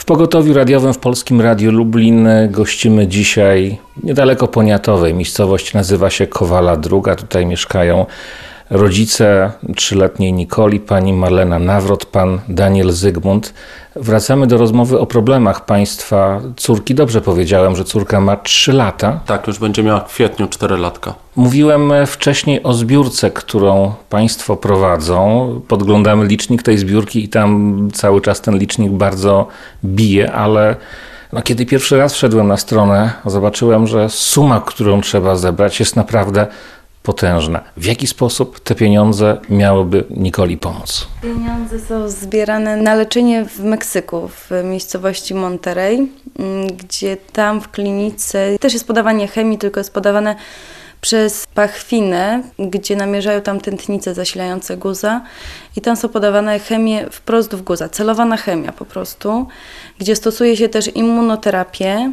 Pogotowiu radiowym w Polskim Radiu Lublin gościmy dzisiaj niedaleko Poniatowej. Miejscowość nazywa się Kowala Druga. Tutaj mieszkają rodzice 3-letniej Nikoli, pani Marlena Nawrot, pan Daniel Zygmunt. Wracamy do rozmowy o problemach państwa córki. Dobrze powiedziałem, że córka ma 3 lata. Tak, już będzie miała w kwietniu 4 latka. Mówiłem wcześniej o zbiórce, którą państwo prowadzą. Podglądamy licznik tej zbiórki i tam cały czas ten licznik bardzo bije, ale kiedy pierwszy raz wszedłem na stronę, zobaczyłem, że suma, którą trzeba zebrać, jest naprawdę potężna. W jaki sposób te pieniądze miałyby Nikoli pomóc? Pieniądze są zbierane na leczenie w Meksyku, w miejscowości Monterrey, gdzie tam w klinice też jest podawanie chemii, tylko jest podawane przez pachwinę, gdzie namierzają tam tętnice zasilające guza i tam są podawane chemie wprost w guza, celowana chemia po prostu, gdzie stosuje się też immunoterapię.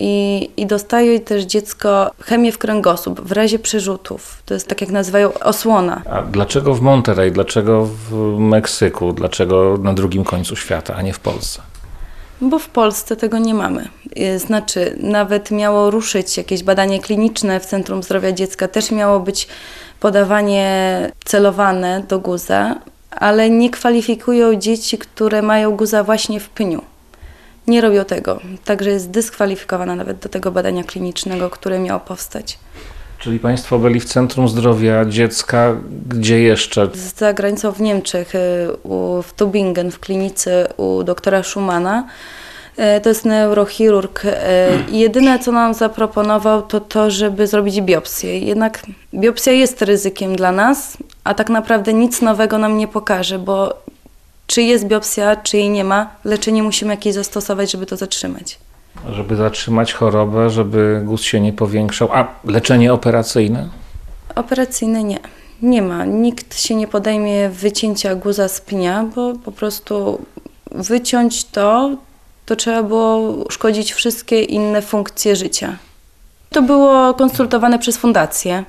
I dostaje też dziecko chemię w kręgosłup w razie przerzutów. To jest tak jak nazywają osłona. A dlaczego w Monterrey, dlaczego w Meksyku, dlaczego na drugim końcu świata, a nie w Polsce? Bo w Polsce tego nie mamy. Znaczy, nawet miało ruszyć jakieś badanie kliniczne w Centrum Zdrowia Dziecka, też miało być podawanie celowane do guza, ale nie kwalifikują dzieci, które mają guza właśnie w pniu. Nie robią tego, także jest dyskwalifikowana nawet do tego badania klinicznego, które miało powstać. Czyli państwo byli w Centrum Zdrowia Dziecka, gdzie jeszcze? Za granicą w Niemczech, w Tübingen, w klinice u doktora Schumana. To jest neurochirurg i jedyne, co nam zaproponował, to, żeby zrobić biopsję. Jednak biopsja jest ryzykiem dla nas, a tak naprawdę nic nowego nam nie pokaże, bo czy jest biopsja, czy jej nie ma, leczenie musimy jakieś zastosować, żeby to zatrzymać. Żeby zatrzymać chorobę, żeby guz się nie powiększał. A leczenie operacyjne? Operacyjne nie. Nie ma. Nikt się nie podejmie wycięcia guza z pnia, bo po prostu wyciąć to trzeba było uszkodzić wszystkie inne funkcje życia. To było konsultowane przez fundację,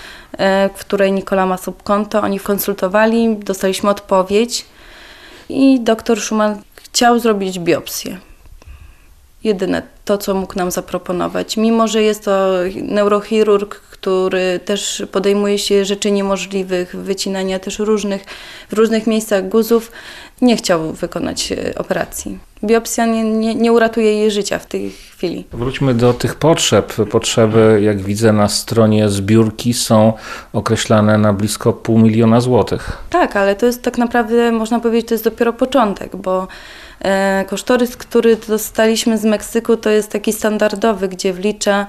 w której Nikola ma subkonto. Oni konsultowali, dostaliśmy odpowiedź. I doktor Schuman chciał zrobić biopsję. Jedyne to, co mógł nam zaproponować. Mimo że jest to neurochirurg, który też podejmuje się rzeczy niemożliwych, wycinania też w różnych miejscach guzów, nie chciał wykonać operacji. Biopsja nie uratuje jej życia w tej chwili. Wróćmy do tych potrzeb. Potrzeby, jak widzę na stronie zbiórki, są określane na blisko 500 000 złotych. Tak, ale to jest tak naprawdę, można powiedzieć, to jest dopiero początek, bo kosztorys, który dostaliśmy z Meksyku, to jest taki standardowy, gdzie wlicza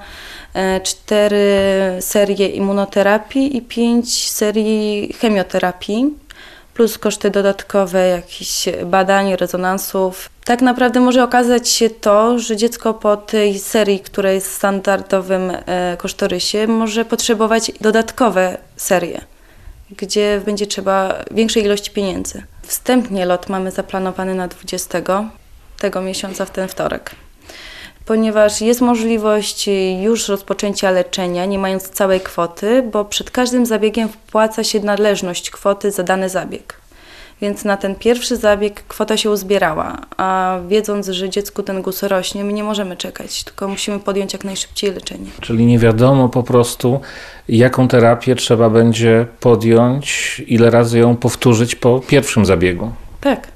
4 serie immunoterapii i 5 serii chemioterapii, plus koszty dodatkowe jakichś badań, rezonansów. Tak naprawdę może okazać się to, że dziecko po tej serii, która jest w standardowym kosztorysie, może potrzebować dodatkowe serie, gdzie będzie trzeba większej ilości pieniędzy. Wstępnie lot mamy zaplanowany na 20 tego miesiąca, w ten wtorek. Ponieważ jest możliwość już rozpoczęcia leczenia, nie mając całej kwoty, bo przed każdym zabiegiem wpłaca się należność kwoty za dany zabieg. Więc na ten pierwszy zabieg kwota się uzbierała, a wiedząc, że dziecku ten guz rośnie, my nie możemy czekać, tylko musimy podjąć jak najszybciej leczenie. Czyli nie wiadomo po prostu, jaką terapię trzeba będzie podjąć, ile razy ją powtórzyć po pierwszym zabiegu. Tak.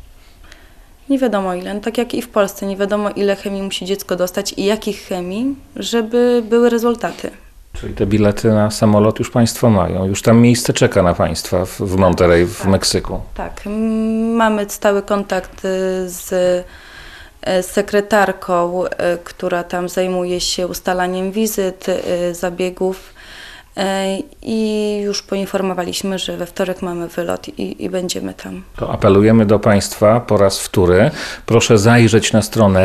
Nie wiadomo ile, tak jak i w Polsce, nie wiadomo ile chemii musi dziecko dostać i jakich chemii, żeby były rezultaty. Czyli te bilety na samolot już państwo mają, już tam miejsce czeka na państwa w Monterrey, w Meksyku. Tak, mamy stały kontakt z sekretarką, która tam zajmuje się ustalaniem wizyt, zabiegów i już poinformowaliśmy, że we wtorek mamy wylot i będziemy tam. To apelujemy do państwa po raz wtóry. Proszę zajrzeć na stronę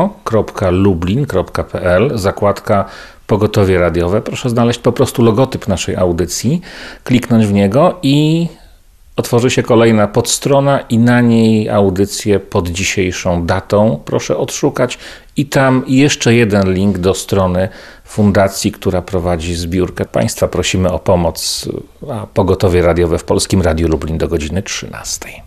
radio.lublin.pl, zakładka Pogotowie radiowe. Proszę znaleźć po prostu logotyp naszej audycji, kliknąć w niego i otworzy się kolejna podstrona i na niej audycję pod dzisiejszą datą. Proszę odszukać i tam jeszcze jeden link do strony fundacji, która prowadzi zbiórkę. Państwa prosimy o pomoc. Pogotowie radiowe w Polskim Radiu Lublin do godziny 13.